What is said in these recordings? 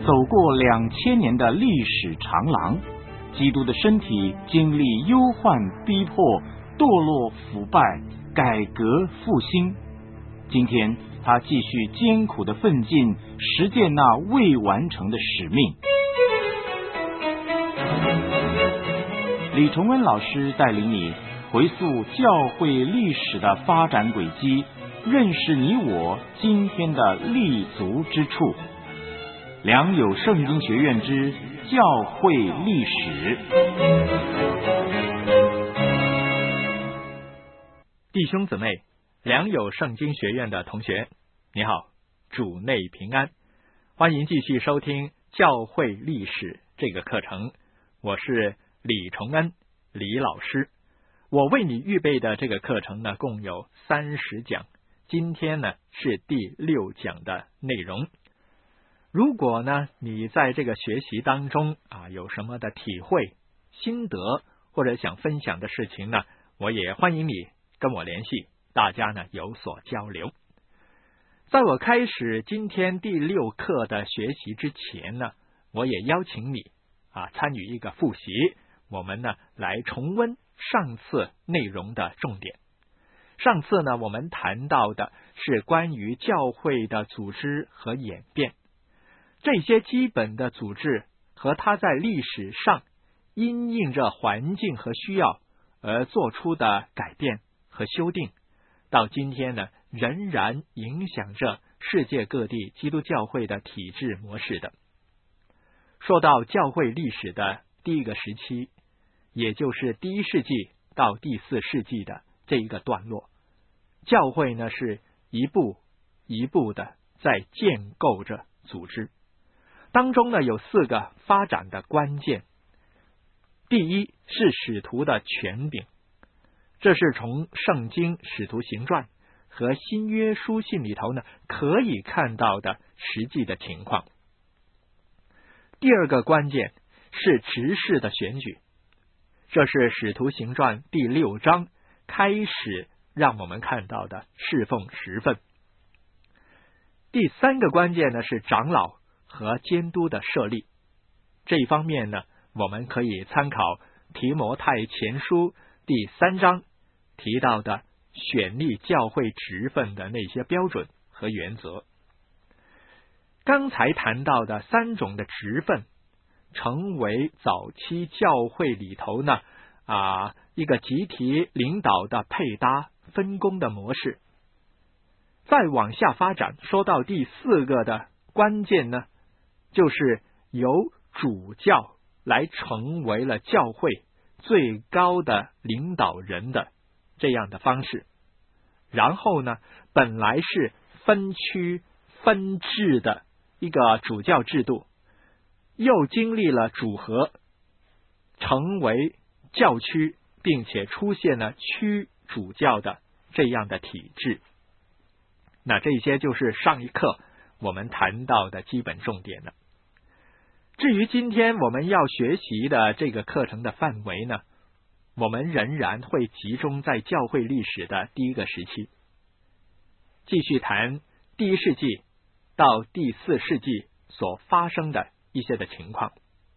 走过2000年的历史长廊，基督的身体经历忧患、逼迫、堕落、腐败、改革、复兴。今天他继续艰苦的奋进，实践那未完成的使命。李崇恩老师带领你回溯教会历史的发展轨迹，认识你我今天的立足之处。良友圣经学院之教会历史。 弟兄姊妹，良友圣经学院的同学，你好，主内平安，欢迎继续收听教会历史这个课程。我是李崇恩李老师。我为你预备的这个课程呢，共有30讲，今天呢是第6讲的内容。如果呢你在这个学习当中有什么的体会、心得或者想分享的事情呢，我也欢迎你跟我联系，大家呢有所交流。在我开始今天第6课的学习之前呢，我也邀请你参与一个复习，我们呢来重温上次内容的重点。上次呢我们谈到的是关于教会的组织和演变，这些基本的组织和它在历史上因应着环境和需要而做出的改变和修订，到今天呢仍然影响着世界各地基督教会的体制模式的。说到教会历史的第一个时期，也就是第1世纪到第4世纪的这一个段落，教会呢是一步一步的在建构着组织，当中呢有4个发展的关键。第一是使徒的权柄，这是从圣经使徒行传和新约书信里头呢可以看到的实际的情况。第2个关键是执事的选举，这是使徒行传第6章开始让我们看到的侍奉职分。第3个关键呢是长老和监督的设立，这一方面呢我们可以参考提摩太前书第3章提到的选立教会职分的那些标准和原则。刚才谈到的3种的职分成为早期教会里头呢一个集体领导的配搭分工的模式。再往下发展，说到第4个的关键呢，就是由主教来成为了教会最高的领导人的这样的方式。然后呢，本来是分区分治的一个主教制度，又经历了组合，成为教区，并且出现了区主教的这样的体制。那这些就是上一课我们谈到的基本重点了。至于今天我们要学习的这个课程的范围呢，我们仍然会集中在教会历史的第1个时期，继续谈第1世纪到第4世纪所发生的一些的情况。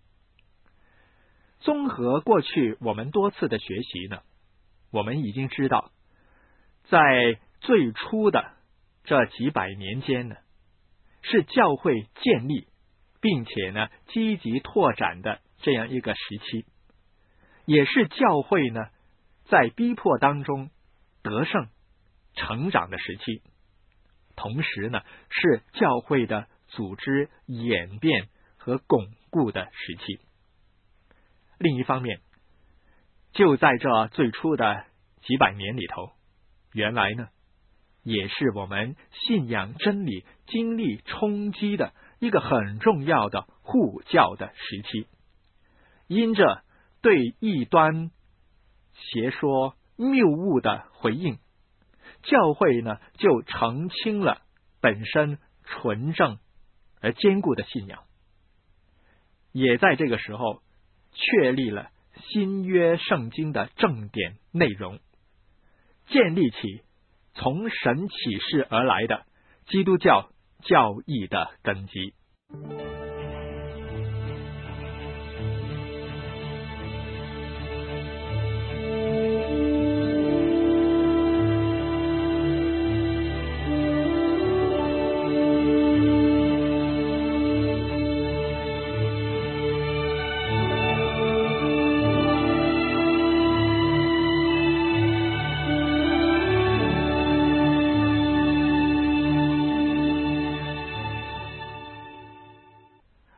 综合过去我们多次的学习呢，我们已经知道，在最初的这几百年间呢，是教会建立并且呢积极拓展的这样一个时期，也是教会呢在逼迫当中得胜成长的时期，同时呢是教会的组织演变和巩固的时期。另一方面，就在这最初的几百年里头，原来呢也是我们信仰真理经历冲击的一个很重要的护教的时期。因着对异端邪说谬误的回应，教会呢就澄清了本身纯正而坚固的信仰，也在这个时候确立了新约圣经的正典内容，建立起从神启示而来的基督教教义的根基。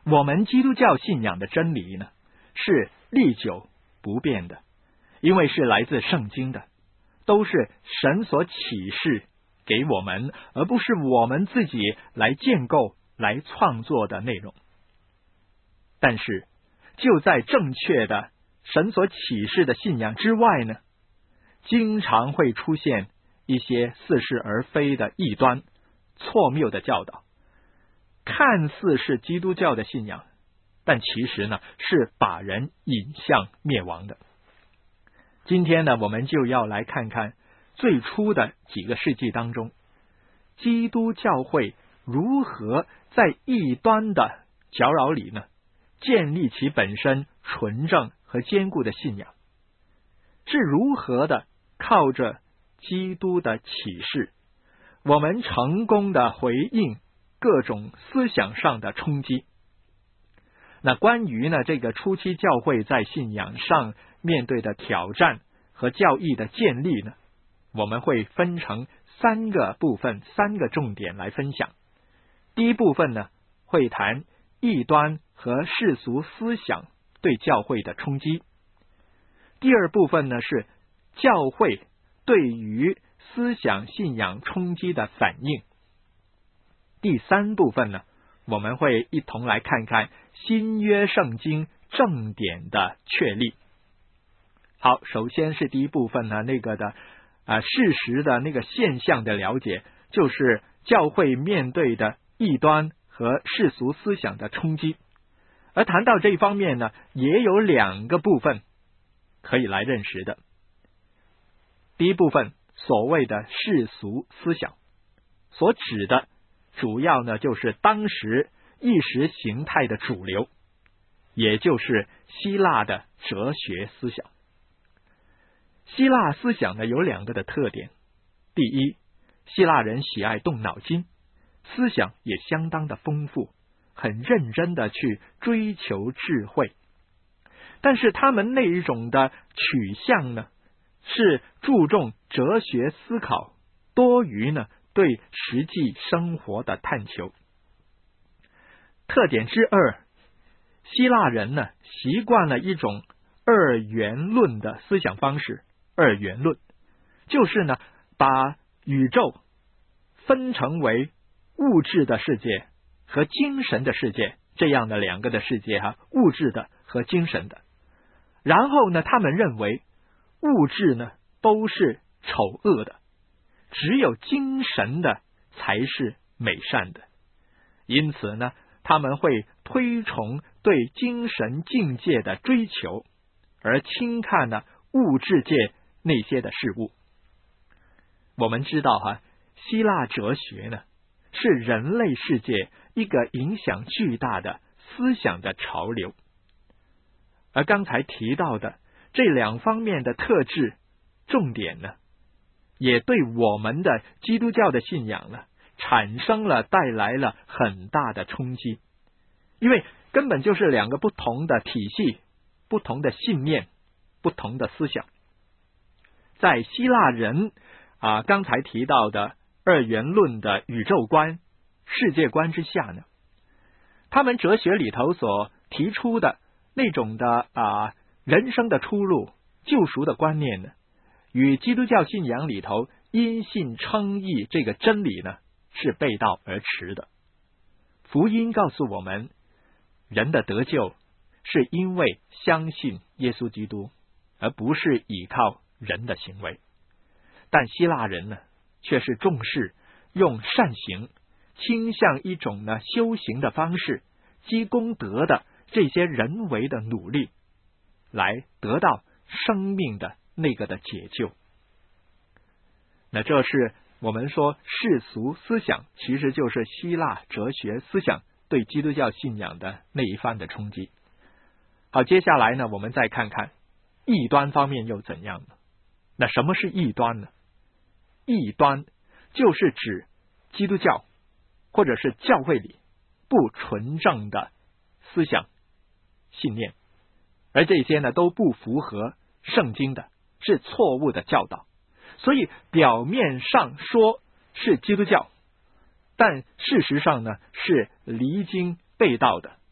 我们基督教信仰的真理呢，是历久不变的，因为是来自圣经的，都是神所启示给我们，而不是我们自己来建构、来创作的内容。但是，就在正确的神所启示的信仰之外呢，经常会出现一些似是而非的异端、错谬的教导，看似是基督教的信仰，但其实呢，是把人引向灭亡的。今天呢，我们就要来看看最初的几个世纪当中，基督教会如何在异端的搅扰里呢，建立起本身纯正和坚固的信仰，是如何的靠着基督的启示，我们成功的回应各种思想上的冲击。那关于呢这个初期教会在信仰上面对的挑战和教义的建立呢，我们会分成3个部分、3个重点来分享。第一部分呢，会谈异端和世俗思想对教会的冲击。第二部分呢，是教会对于思想信仰冲击的反应。第3部分呢，我们会一同来看看新约圣经正典的确立。好，首先是第一部分呢，那个的事实的那个现象的了解，就是教会面对的异端和世俗思想的冲击。而谈到这一方面呢，也有2个部分可以来认识的。第一部分，所谓的世俗思想，所指的主要呢，就是当时意识形态的主流，也就是希腊的哲学思想。希腊思想呢，有2个的特点。第一，希腊人喜爱动脑筋，思想也相当的丰富，很认真的去追求智慧。但是他们那一种的取向呢，是注重哲学思考，多于呢对实际生活的探求。特点之2，希腊人呢习惯了一种二元论的思想方式。二元论就是呢把宇宙分成为物质的世界和精神的世界，这样的2个的世界物质的和精神的。然后呢，他们认为物质呢都是丑恶的，只有精神的才是美善的。因此呢，他们会推崇对精神境界的追求，而轻看呢物质界那些的事物。我们知道希腊哲学呢是人类世界一个影响巨大的思想的潮流。而刚才提到的这2方面的特质重点呢，也对我们的基督教的信仰呢带来了很大的冲击。因为根本就是2个不同的体系、不同的信念、不同的思想。在希腊人刚才提到的二元论的宇宙观、世界观之下呢，他们哲学里头所提出的那种的人生的出路、救赎的观念呢，与基督教信仰里头因信称义这个真理呢是背道而驰的。福音告诉我们，人的得救是因为相信耶稣基督，而不是依靠人的行为。但希腊人呢却是重视用善行，倾向一种呢修行的方式，积功德的这些人为的努力，来得到生命的那个的解救。那这是我们说世俗思想，其实就是希腊哲学思想对基督教信仰的那一番的冲击。好，接下来呢，我们再看看异端方面又怎样呢？那什么是异端呢？异端就是指基督教或者是教会里不纯正的思想信念，而这些呢都不符合圣经的，是错误的教导。所以表面上说是基督教，但事实上呢是离经背道的，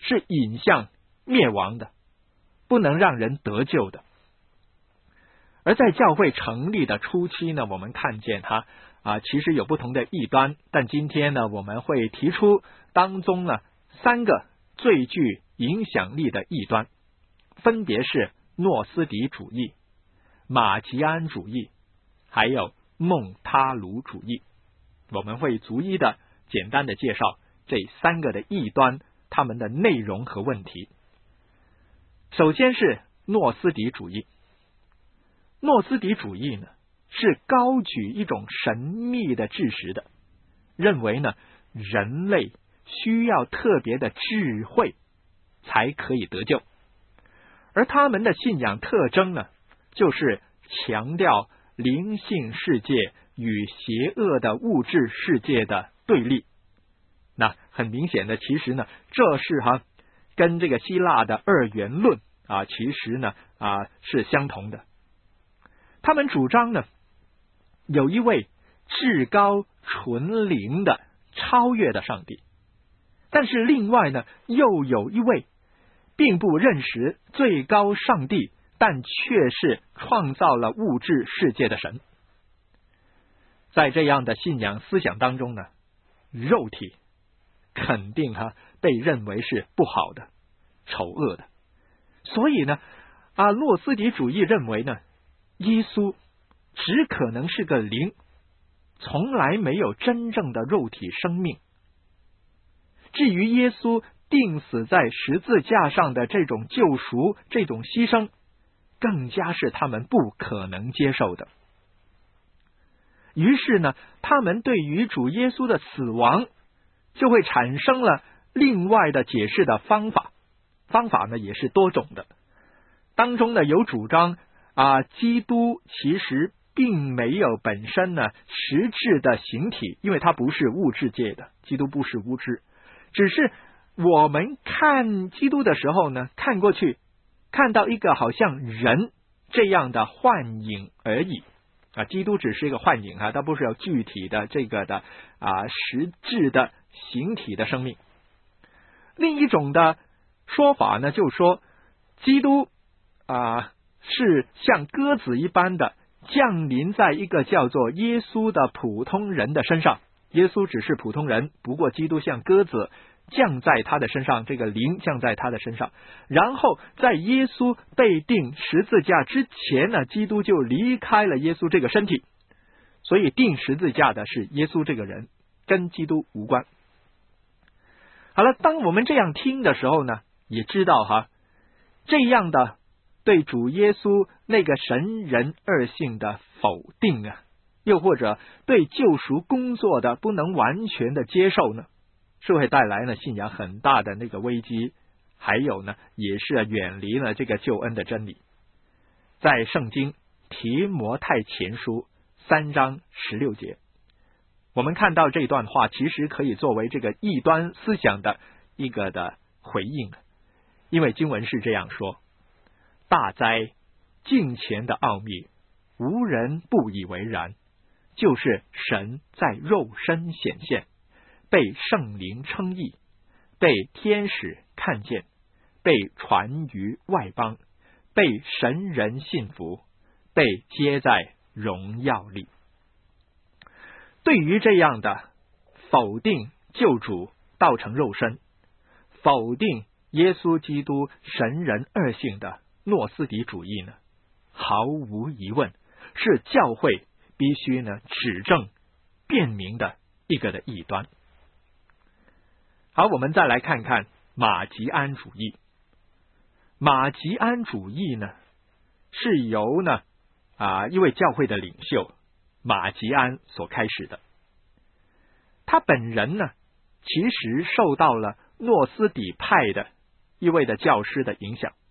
是引向灭亡的，不能让人得救的。而在教会成立的初期呢，我们看见其实有不同的异端，但今天呢，我们会提出当中呢3个最具影响力的异端，分别是诺斯底主义、马吉安主义，还有孟他卢主义。我们会逐一的简单的介绍这3个的异端，他们的内容和问题。首先是诺斯底主义。诺斯底主义呢，是高举一种神秘的知识的，认为呢，人类需要特别的智慧才可以得救。而他们的信仰特征呢，就是强调灵性世界与邪恶的物质世界的对立。那很明显的，其实呢，这是跟这个希腊的二元论其实呢是相同的。他们主张呢，有一位至高纯灵的超越的上帝，但是另外呢，又有一位并不认识最高上帝，但却是创造了物质世界的神。在这样的信仰思想当中呢，肉体肯定被认为是不好的、丑恶的。所以呢，诺斯底主义认为呢，耶稣只可能是个灵，从来没有真正的肉体生命。至于耶稣钉死在十字架上的这种救赎、这种牺牲，更加是他们不可能接受的。于是呢，他们对于主耶稣的死亡就会产生了另外的解释的方法。方法呢也是多种的，当中呢有主张基督其实并没有本身呢实质的形体，因为它不是物质界的，基督不是物质，只是我们看基督的时候呢，看过去看到一个好像人这样的幻影而已基督只是一个幻影它不是有具体的这个的实质的形体的生命。另一种的说法呢，就是说基督是像鸽子一般的降临在一个叫做耶稣的普通人的身上。耶稣只是普通人，不过基督像鸽子降在他的身上，这个灵降在他的身上。然后在耶稣被钉十字架之前呢，基督就离开了耶稣这个身体，所以钉十字架的是耶稣这个人，跟基督无关。好了，当我们这样听的时候呢，也知道这样的对主耶稣那个神人二性的否定又或者对救赎工作的不能完全的接受呢，是会带来呢信仰很大的那个危机，还有呢也是远离了这个救恩的真理。在圣经提摩太前书3章16节，我们看到这段话其实可以作为这个异端思想的一个的回应，因为经文是这样说：大哉敬虔的奥秘，无人不以为然，就是神在肉身显现，被圣灵称义，被天使看见，被传于外邦，被神人信服，被接在荣耀里。对于这样的否定救主道成肉身，否定耶稣基督神人二性的诺斯底主义呢，毫无疑问是教会必须呢指正辨明的一个的异端。好，我们再来看看马吉安主义。马吉安主义呢，是由呢一位教会的领袖马吉安所开始的。他本人呢，其实受到了诺斯底派的一位的教师的影响。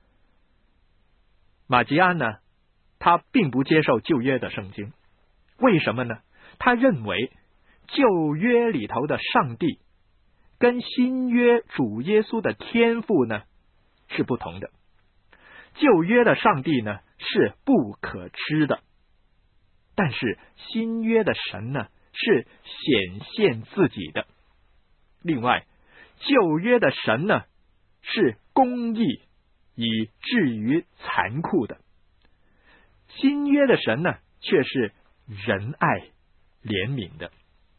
马吉安呢，他并不接受旧约的圣经。为什么呢？他认为旧约里头的上帝跟新约主耶稣的天赋呢是不同的。旧约的上帝呢是不可知的，但是新约的神呢是显现自己的。另外，旧约的神呢是公义以至于残酷的，新约的神呢却是仁爱怜悯的。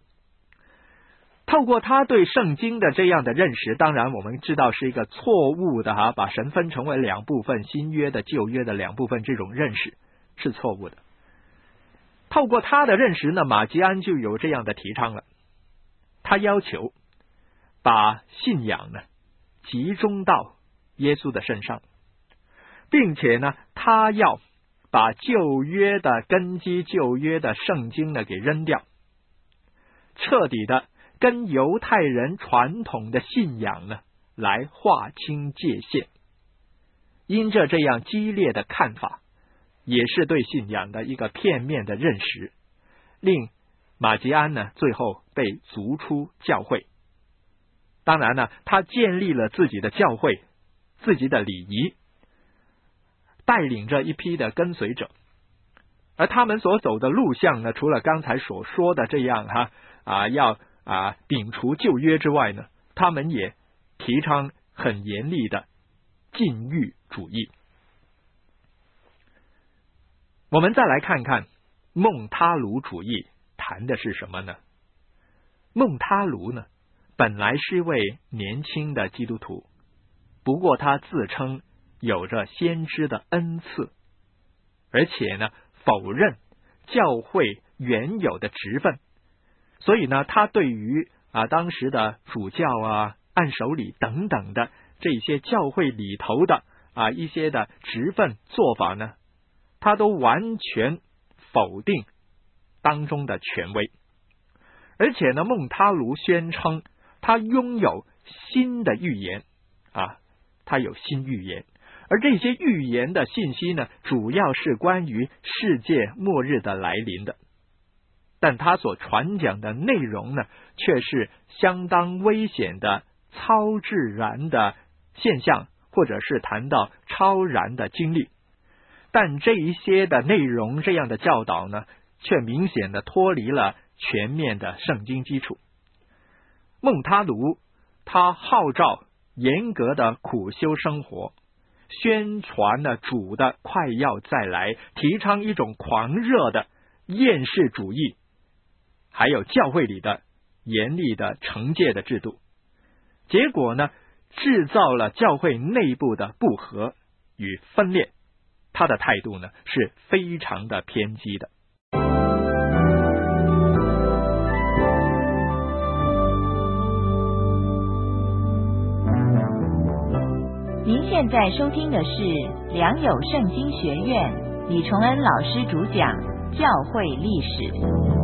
透过他对圣经的这样的认识，当然我们知道是一个错误的把神分成为两部分，新约的旧约的两部分，这种认识是错误的。透过他的认识呢，马吉安就有这样的提倡了，他要求把信仰呢集中到耶稣的身上，并且呢他要把旧约的根基、旧约的圣经呢给扔掉，彻底的跟犹太人传统的信仰呢来划清界限。因着这样激烈的看法，也是对信仰的一个片面的认识，令马吉安呢最后被逐出教会。当然呢，他建立了自己的教会，自己的礼仪，带领着一批的跟随者，而他们所走的路向呢，除了刚才所说的这样要摒除旧约之外呢，他们也提倡很严厉的禁欲主义。我们再来看看孟他卢主义谈的是什么呢？孟他卢呢，本来是一位年轻的基督徒，不过他自称有着先知的恩赐，而且呢否认教会原有的职分，所以呢他对于当时的主教按手礼等等的这些教会里头的一些的职分做法呢，他都完全否定当中的权威。而且呢，孟他卢宣称他拥有新的预言他有新预言，而这些预言的信息呢，主要是关于世界末日的来临的，但他所传讲的内容呢，却是相当危险的超自然的现象，或者是谈到超然的经历。但这一些的内容，这样的教导呢，却明显的脱离了全面的圣经基础。孟他卢他号召严格的苦修生活，宣传了主的快要再来，提倡一种狂热的厌世主义，还有教会里的严厉的惩戒的制度。结果呢，制造了教会内部的不和与分裂。他的态度呢是非常的偏激的。 您现在收听的是良友圣经学院李崇恩老师主讲教会历史。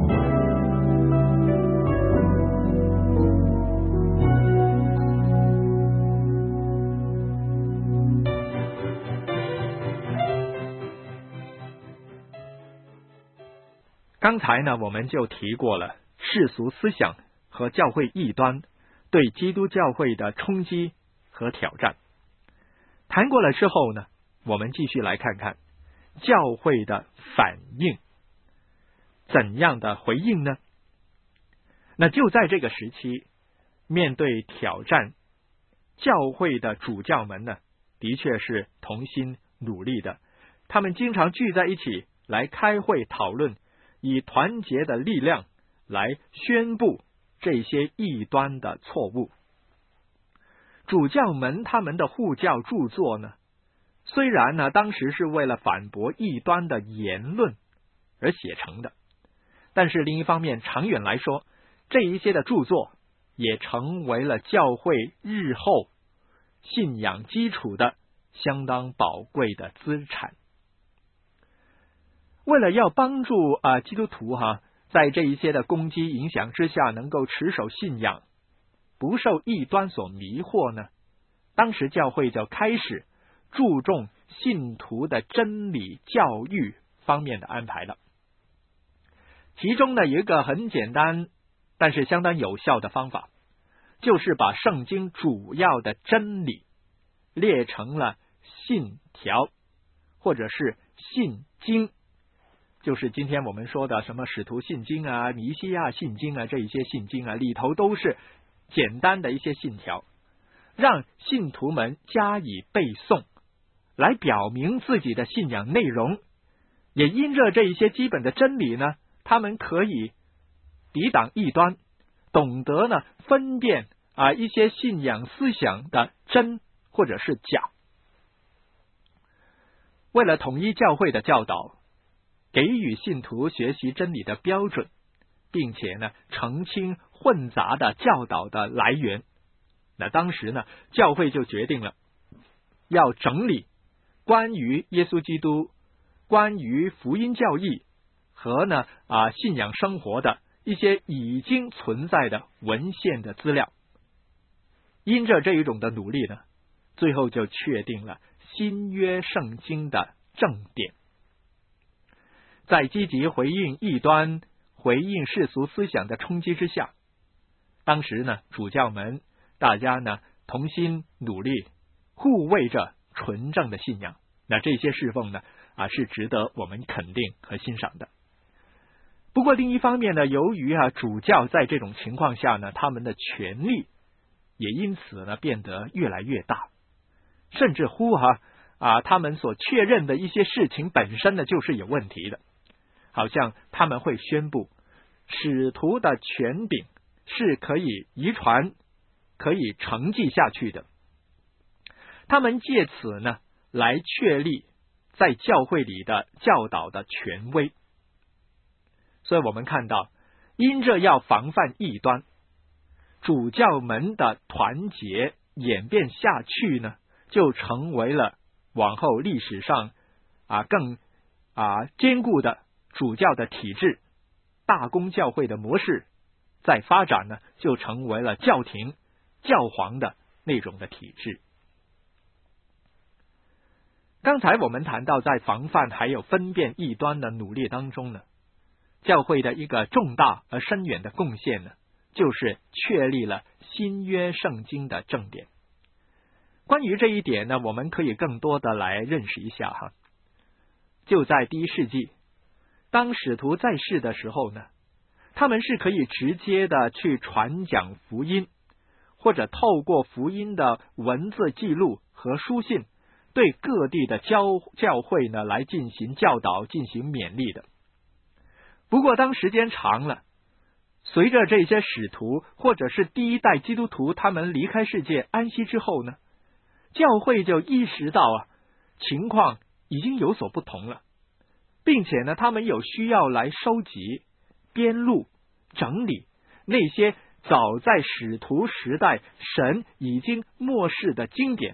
刚才呢，我们就提过了世俗思想和教会异端对基督教会的冲击和挑战。谈过了之后呢，我们继续来看看教会的反应，怎样的回应呢？那就在这个时期，面对挑战，教会的主教们呢，的确是同心努力的，他们经常聚在一起来开会讨论，以团结的力量来宣布这些异端的错误。主教们他们的护教著作呢，虽然呢当时是为了反驳异端的言论而写成的，但是另一方面长远来说，这一些的著作也成为了教会日后信仰基础的相当宝贵的资产。为了要帮助基督徒在这一些的攻击影响之下能够持守信仰，不受异端所迷惑呢，当时教会就开始注重信徒的真理教育方面的安排了。其中呢有一个很简单但是相当有效的方法，就是把圣经主要的真理列成了信条，或者是信经，就是今天我们说的什么使徒信经尼西亚信经这一些信经里头都是简单的一些信条。 让信徒们加以背诵，来表明自己的信仰内容。也因着这一些基本的真理呢，他们可以抵挡异端，懂得呢分辨一些信仰思想的真或者是假。为了统一教会的教导，给予信徒学习真理的标准，并且呢澄清混杂的教导的来源，那当时呢教会就决定了要整理关于耶稣基督、关于福音教义和呢信仰生活的一些已经存在的文献的资料。因着这一种的努力呢，最后就确定了新约圣经的正典。在积极回应异端、回应世俗思想的冲击之下，当时呢主教们大家呢同心努力，护卫着纯正的信仰。那这些侍奉呢是值得我们肯定和欣赏的。不过另一方面呢，由于主教在这种情况下呢，他们的权力也因此呢变得越来越大，甚至乎他们所确认的一些事情本身呢就是有问题的。好像他们会宣布使徒的权柄是可以遗传、可以承继下去的。他们借此呢来确立在教会里的教导的权威。所以我们看到，因着要防范异端，主教们的团结演变下去呢，就成为了往后历史上更坚固的主教的体制。大公教会的模式在发展呢，就成为了教廷、教皇的那种的体制。刚才我们谈到，在防范还有分辨异端的努力当中呢，教会的一个重大而深远的贡献呢，就是确立了新约圣经的正典。关于这一点呢，我们可以更多的来认识一下就在第一世纪，当使徒在世的时候呢，他们是可以直接的去传讲福音，或者透过福音的文字记录和书信，对各地的教会呢来进行教导、进行勉励的。不过当时间长了，随着这些使徒或者是第一代基督徒他们离开世界安息之后呢，教会就意识到情况已经有所不同了，并且呢他们有需要来收集、编录、整理那些早在使徒时代神已经默示的经典，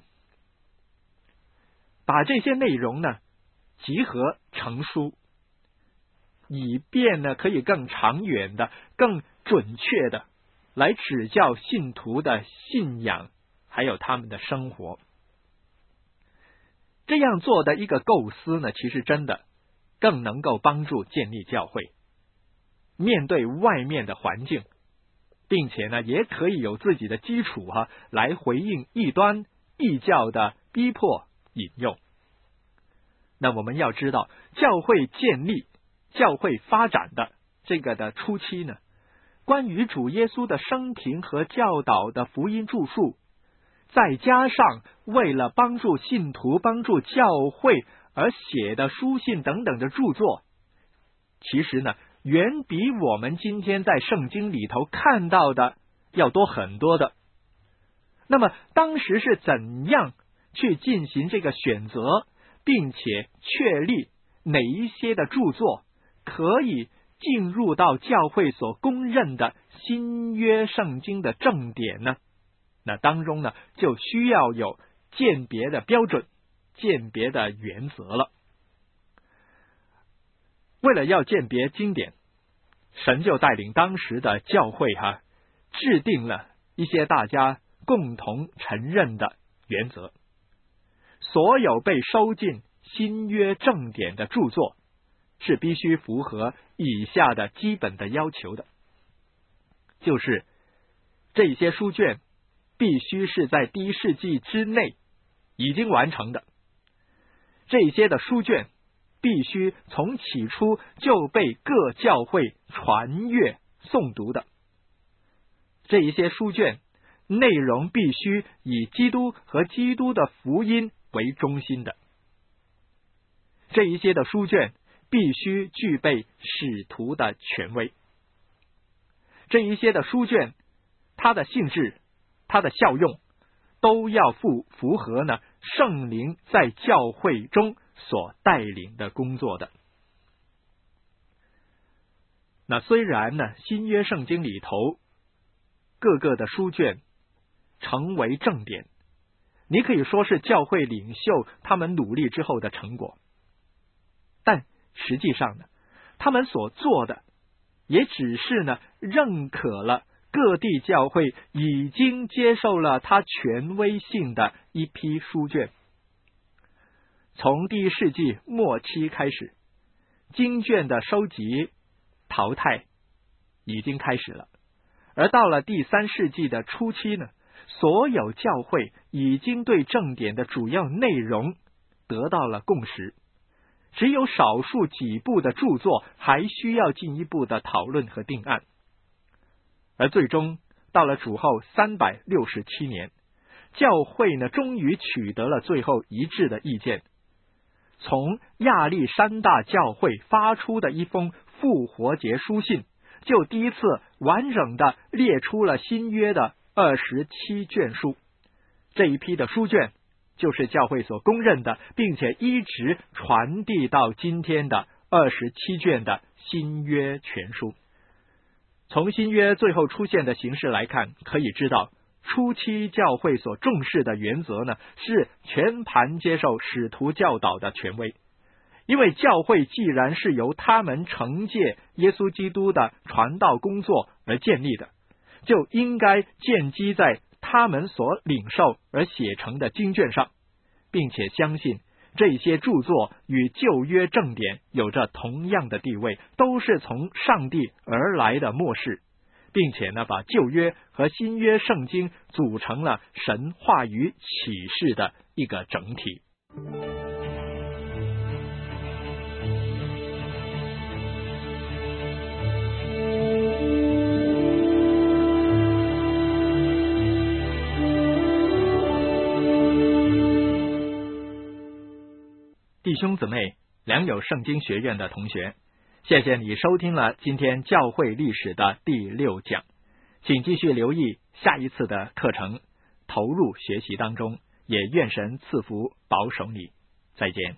把这些内容呢集合成书，以便呢可以更长远的、更准确的来指教信徒的信仰还有他们的生活。这样做的一个构思呢，其实真的更能够帮助建立教会，面对外面的环境，并且呢也可以有自己的基础来回应异端、异教的逼迫引诱。那我们要知道，教会建立、教会发展的这个的初期呢，关于主耶稣的生平和教导的福音著述，再加上为了帮助信徒、帮助教会而写的书信等等的著作，其实呢远比我们今天在圣经里头看到的要多很多的。那么当时是怎样去进行这个选择，并且确立哪一些的著作可以进入到教会所公认的新约圣经的正典呢？那当中呢就需要有鉴别的标准、鉴别的原则了。为了要鉴别经典，神就带领当时的教会制定了一些大家共同承认的原则。所有被收进新约正典的著作是必须符合以下的基本的要求的，就是这些书卷必须是在第一世纪之内已经完成的，这些的书卷必须从起初就被各教会传阅诵读的，这一些书卷内容必须以基督和基督的福音为中心的。这一些的书卷必须具备使徒的权威。这一些的书卷，它的性质、它的效用，都要符合呢圣灵在教会中所带领的工作的。那虽然呢新约圣经里头各个的书卷成为正典，你可以说是教会领袖他们努力之后的成果，但实际上呢，他们所做的也只是呢认可了各地教会已经接受了他权威性的一批书卷。从第1世纪末期开始，经卷的收集淘汰已经开始了，而到了第3世纪的初期呢，所有教会已经对正典的主要内容得到了共识，只有少数几部的著作还需要进一步的讨论和定案。而最终到了主后367年，教会呢终于取得了最后一致的意见。从亚历山大教会发出的一封复活节书信，就第一次完整的列出了新约的27卷书。这一批的书卷就是教会所公认的，并且一直传递到今天的27卷的新约全书。从新约最后出现的形式来看，可以知道初期教会所重视的原则呢，是全盘接受使徒教导的权威。因为教会既然是由他们承接耶稣基督的传道工作而建立的，就应该建基在他们所领受而写成的经卷上，并且相信这些著作与旧约正典有着同样的地位，都是从上帝而来的默示，并且呢，把旧约和新约圣经组成了神话语启示的一个整体。弟兄姊妹，良友圣经学院的同学，谢谢你收听了今天教会历史的第6讲，请继续留意下一次的课程，投入学习当中，也愿神赐福保守你。再见。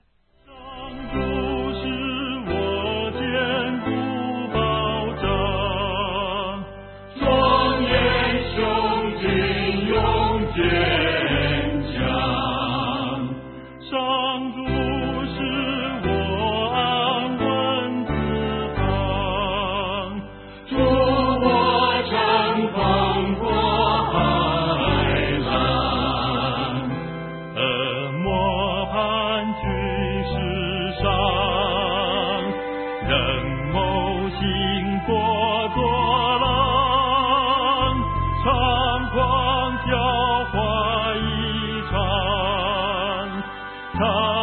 他